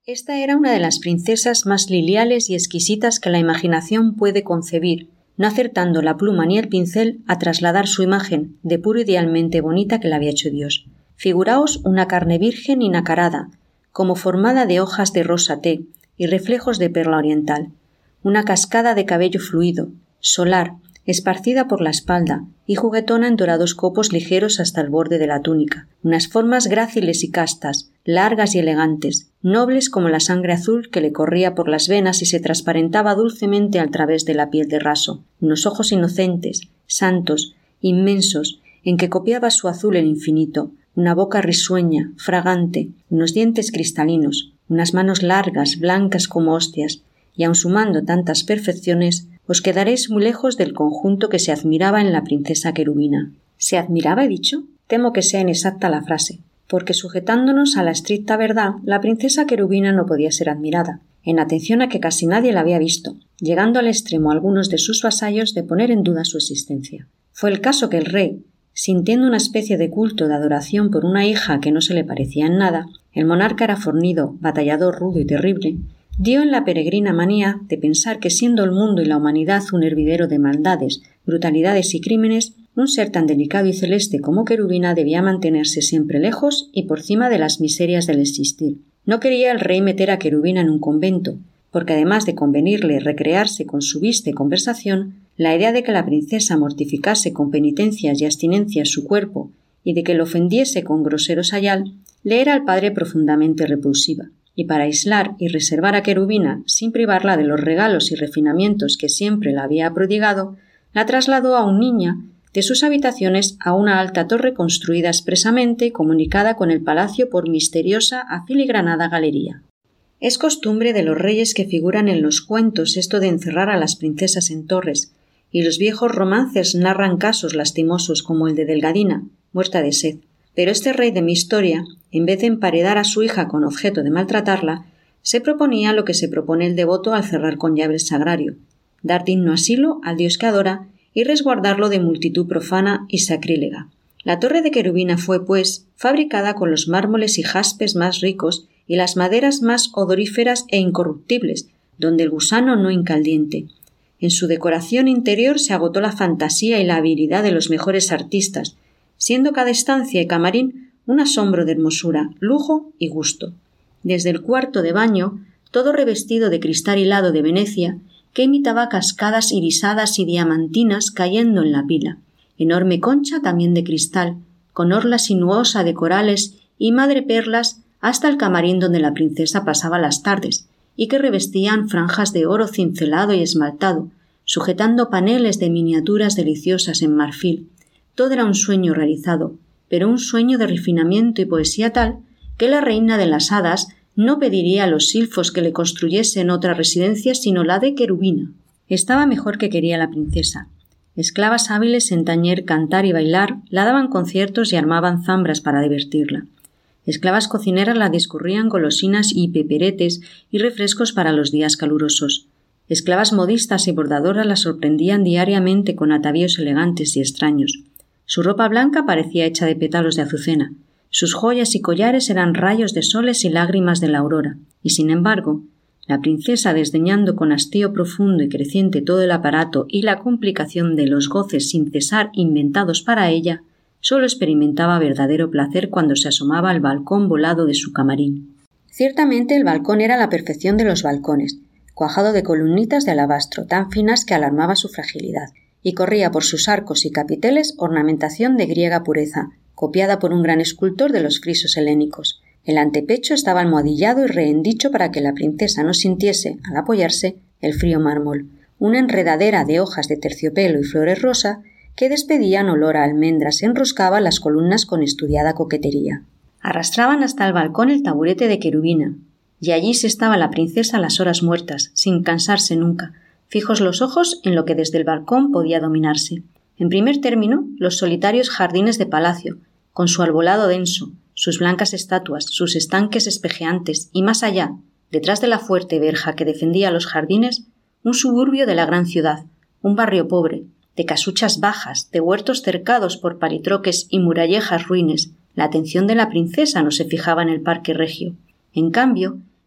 Esta era una de las princesas más liliales y exquisitas que la imaginación puede concebir, no acertando la pluma ni el pincel a trasladar su imagen, de puro idealmente bonita que la había hecho Dios. Figuraos una carne virgen y nacarada, como formada de hojas de rosa té y reflejos de perla oriental, una cascada de cabello fluido, solar, esparcida por la espalda y juguetona en dorados copos ligeros hasta el borde de la túnica, unas formas gráciles y castas, largas y elegantes, nobles como la sangre azul que le corría por las venas y se transparentaba dulcemente al través de la piel de raso, unos ojos inocentes, santos, inmensos, en que copiaba su azul el infinito, una boca risueña, fragante, unos dientes cristalinos, unas manos largas, blancas como hostias, y aun sumando tantas perfecciones, os quedaréis muy lejos del conjunto que se admiraba en la princesa querubina. ¿Se admiraba, he dicho? Temo que sea inexacta la frase, porque sujetándonos a la estricta verdad, la princesa querubina no podía ser admirada, en atención a que casi nadie la había visto, llegando al extremo algunos de sus vasallos de poner en duda su existencia. Fue el caso que el rey, sintiendo una especie de culto de adoración por una hija que no se le parecía en nada, el monarca era fornido, batallador rudo y terrible, dio en la peregrina manía de pensar que siendo el mundo y la humanidad un hervidero de maldades, brutalidades y crímenes, un ser tan delicado y celeste como querubina debía mantenerse siempre lejos y por cima de las miserias del existir. No quería el rey meter a querubina en un convento, porque además de convenirle recrearse con su vista y conversación, la idea de que la princesa mortificase con penitencias y abstinencias su cuerpo y de que lo ofendiese con grosero sayal, le era al padre profundamente repulsiva. Y para aislar y reservar a querubina, sin privarla de los regalos y refinamientos que siempre la había prodigado, la trasladó a un niña de sus habitaciones a una alta torre construida expresamente y comunicada con el palacio por misteriosa afiligranada galería. Es costumbre de los reyes que figuran en los cuentos esto de encerrar a las princesas en torres, y los viejos romances narran casos lastimosos como el de Delgadina, muerta de sed. Pero este rey de mi historia, en vez de emparedar a su hija con objeto de maltratarla, se proponía lo que se propone el devoto al cerrar con llave el sagrario, dar digno asilo al Dios que adora y resguardarlo de multitud profana y sacrílega. La torre de querubina fue, pues, fabricada con los mármoles y jaspes más ricos y las maderas más odoríferas e incorruptibles, donde el gusano no incaldiente. En su decoración interior se agotó la fantasía y la habilidad de los mejores artistas, siendo cada estancia y camarín un asombro de hermosura, lujo y gusto. Desde el cuarto de baño, todo revestido de cristal hilado de Venecia, que imitaba cascadas irisadas y diamantinas cayendo en la pila, enorme concha también de cristal, con orla sinuosa de corales y madreperlas, hasta el camarín donde la princesa pasaba las tardes, y que revestían franjas de oro cincelado y esmaltado, sujetando paneles de miniaturas deliciosas en marfil. Todo era un sueño realizado, pero un sueño de refinamiento y poesía tal que la reina de las hadas no pediría a los silfos que le construyesen otra residencia sino la de querubina. Estaba mejor que quería la princesa. Esclavas hábiles en tañer, cantar y bailar la daban conciertos y armaban zambras para divertirla. Esclavas cocineras la discurrían golosinas y peperetes y refrescos para los días calurosos. Esclavas modistas y bordadoras la sorprendían diariamente con atavíos elegantes y extraños. Su ropa blanca parecía hecha de pétalos de azucena. Sus joyas y collares eran rayos de soles y lágrimas de la aurora. Y sin embargo, la princesa, desdeñando con hastío profundo y creciente todo el aparato y la complicación de los goces sin cesar inventados para ella, sólo experimentaba verdadero placer cuando se asomaba al balcón volado de su camarín. Ciertamente el balcón era la perfección de los balcones, cuajado de columnitas de alabastro tan finas que alarmaba su fragilidad, y corría por sus arcos y capiteles ornamentación de griega pureza, copiada por un gran escultor de los frisos helénicos. El antepecho estaba almohadillado y rehendicho para que la princesa no sintiese, al apoyarse, el frío mármol. Una enredadera de hojas de terciopelo y flores rosa que despedían olor a almendras enroscaba las columnas con estudiada coquetería. Arrastraban hasta el balcón el taburete de querubina, y allí se estaba la princesa a las horas muertas, sin cansarse nunca, fijos los ojos en lo que desde el balcón podía dominarse. En primer término, los solitarios jardines de palacio, con su arbolado denso, sus blancas estatuas, sus estanques espejeantes, y más allá, detrás de la fuerte verja que defendía los jardines, un suburbio de la gran ciudad, un barrio pobre, de casuchas bajas, de huertos cercados por palitroques y murallejas ruines. La atención de la princesa no se fijaba en el parque regio. En cambio,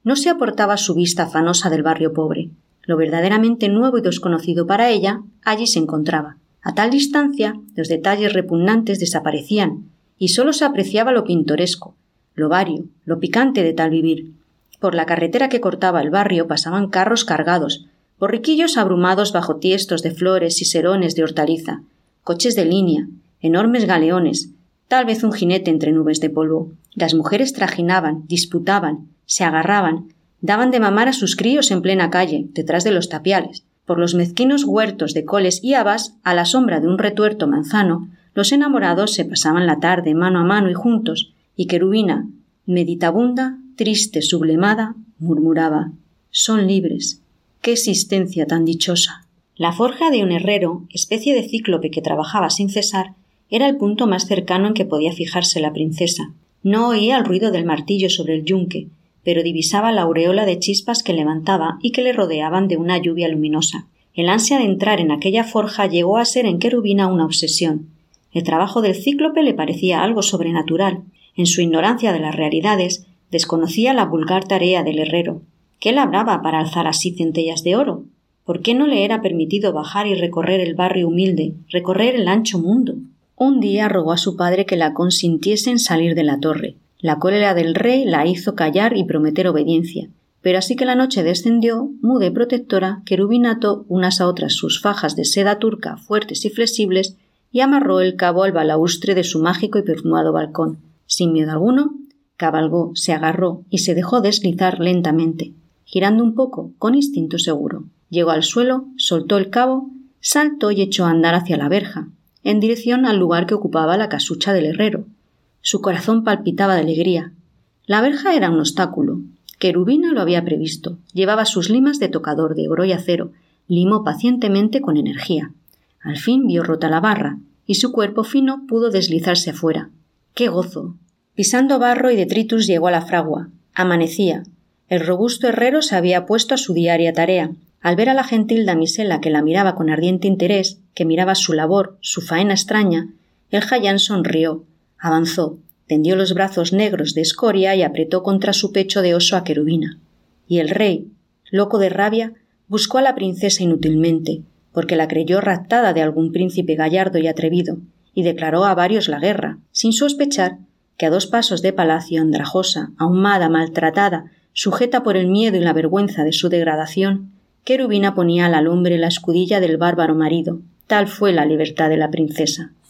no se aportaba su vista afanosa del barrio pobre. Lo verdaderamente nuevo y desconocido para ella allí se encontraba. A tal distancia, los detalles repugnantes desaparecían y sólo se apreciaba lo pintoresco, lo vario, lo picante de tal vivir. Por la carretera que cortaba el barrio pasaban carros cargados, borriquillos abrumados bajo tiestos de flores y serones de hortaliza, coches de línea, enormes galeones, tal vez un jinete entre nubes de polvo. Las mujeres trajinaban, disputaban, se agarraban, daban de mamar a sus críos en plena calle, detrás de los tapiales. Por los mezquinos huertos de coles y habas, a la sombra de un retuerto manzano, los enamorados se pasaban la tarde mano a mano y juntos, y Querubina, meditabunda, triste, sublimada, murmuraba: «Son libres. ¡Qué existencia tan dichosa!». La forja de un herrero, especie de cíclope que trabajaba sin cesar, era el punto más cercano en que podía fijarse la princesa. No oía el ruido del martillo sobre el yunque, pero divisaba la aureola de chispas que levantaba y que le rodeaban de una lluvia luminosa. El ansia de entrar en aquella forja llegó a ser en Querubina una obsesión. El trabajo del cíclope le parecía algo sobrenatural. En su ignorancia de las realidades, desconocía la vulgar tarea del herrero. ¿Qué labraba para alzar así centellas de oro? ¿Por qué no le era permitido bajar y recorrer el barrio humilde, recorrer el ancho mundo? Un día rogó a su padre que la consintiese en salir de la torre. La cólera del rey la hizo callar y prometer obediencia, pero así que la noche descendió, muda y protectora, Querubina ató unas a otras sus fajas de seda turca fuertes y flexibles y amarró el cabo al balaustre de su mágico y perfumado balcón. Sin miedo alguno, cabalgó, se agarró y se dejó deslizar lentamente, girando un poco, con instinto seguro. Llegó al suelo, soltó el cabo, saltó y echó a andar hacia la verja, en dirección al lugar que ocupaba la casucha del herrero. Su corazón palpitaba de alegría. La verja era un obstáculo. Querubina lo había previsto. Llevaba sus limas de tocador de oro y acero. Limó pacientemente con energía. Al fin vio rota la barra, y su cuerpo fino pudo deslizarse afuera. ¡Qué gozo! Pisando barro y detritus llegó a la fragua. Amanecía. El robusto herrero se había puesto a su diaria tarea. Al ver a la gentil damisela que la miraba con ardiente interés, que miraba su labor, su faena extraña, el jayán sonrió, avanzó, tendió los brazos negros de escoria y apretó contra su pecho de oso a Querubina. Y el rey, loco de rabia, buscó a la princesa inútilmente, porque la creyó raptada de algún príncipe gallardo y atrevido, y declaró a varios la guerra, sin sospechar que a 2 pasos de palacio, andrajosa, ahumada, maltratada, sujeta por el miedo y la vergüenza de su degradación, Querubina ponía a la lumbre la escudilla del bárbaro marido. Tal fue la libertad de la princesa.